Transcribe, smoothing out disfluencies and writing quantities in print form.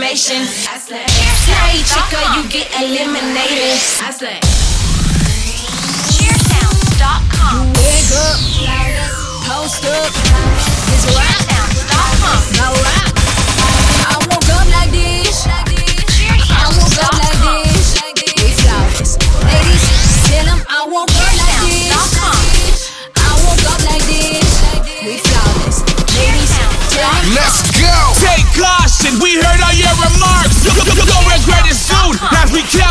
elimination. Slay chica, you get eliminated. I slay. Cheersounds.com. You wake up, post up, it's rap. Cheersounds.com. No rap. I woke up like this. I woke up like Cheersounds.com. this. We flawless. Ladies, tell them I woke up like this. I woke up like this. We flawless. Ladies, tell them. Let's go! Take caution, we heard all your remarks. You'll regret it soon as we count